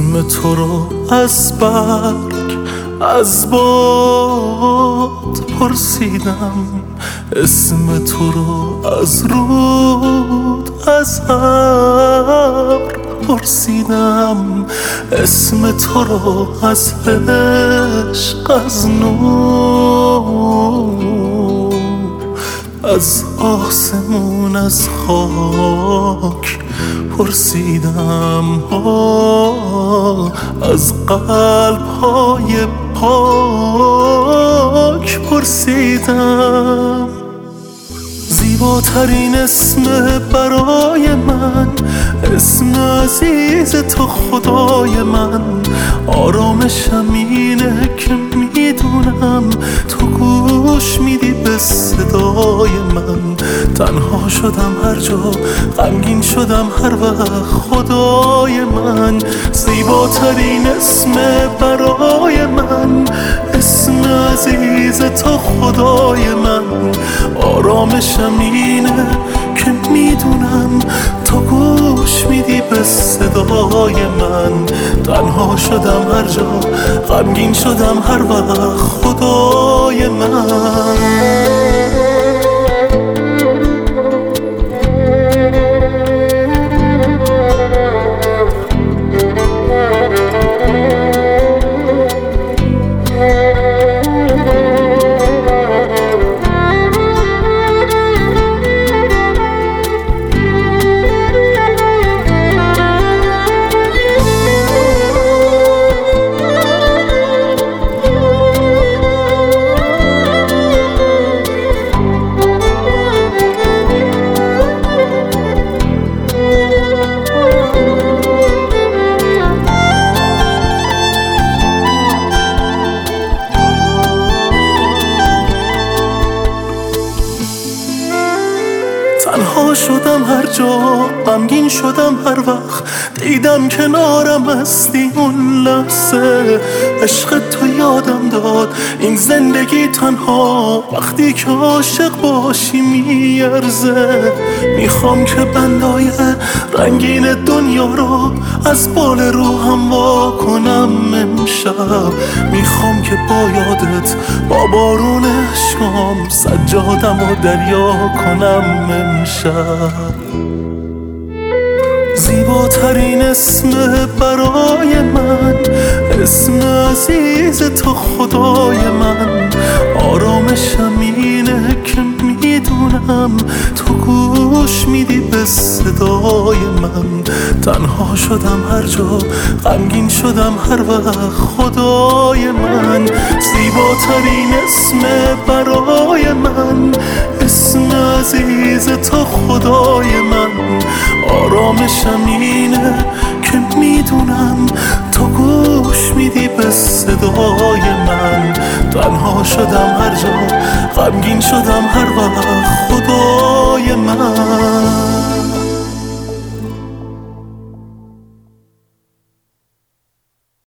اسم تو رو از برگ از باد پرسیدم، اسم تو رو از رود از ابر پرسیدم، اسم تو رو از عشق از نور از آسمون از خاک پرسیدم، از قلب های پاک پرسیدم. زیباترین اسم برای من، اسم عزیز تو خدای من. آرامشم اینه که میدونم تو گوش میدی به صدای من. تنها شدم هر جا، غمگین شدم هر وقت خدای من. زیباترین اسم برای من، اسم عزیز تو خدای من. آرامشم اینه که میدونم تو گوش میدی به صدای من. تنها شدم هر جا، غمگین شدم هر وقت خدای من. تنها شدم هر جا، غمگین شدم هر وقت دیدم کنارم هستی. اون لحظه عشق تو یادم داد این زندگی تنها وقتی که عاشق باشی میارزه. میخوام که بندای رنگین دنیا رو از بال روحم وا کنم امشب. میخوام که با یادت با بارون عشقام سجادم و دریا کنم امشب. زیباترین اسم برای من، اسم عزیز تو خدای من. آرامشم اینه که میدونم تو گوش میدی به صدای من. تنها شدم هر جا، غمگین شدم هر وقت خدای من. زیباترین اسم برای من، اسم عزیز تو خدای من. آرامشم اینه که میدونم تو گوش میدی به صدای من. تنها شدم هر جا، غمگین شدم هر وقت خدای من.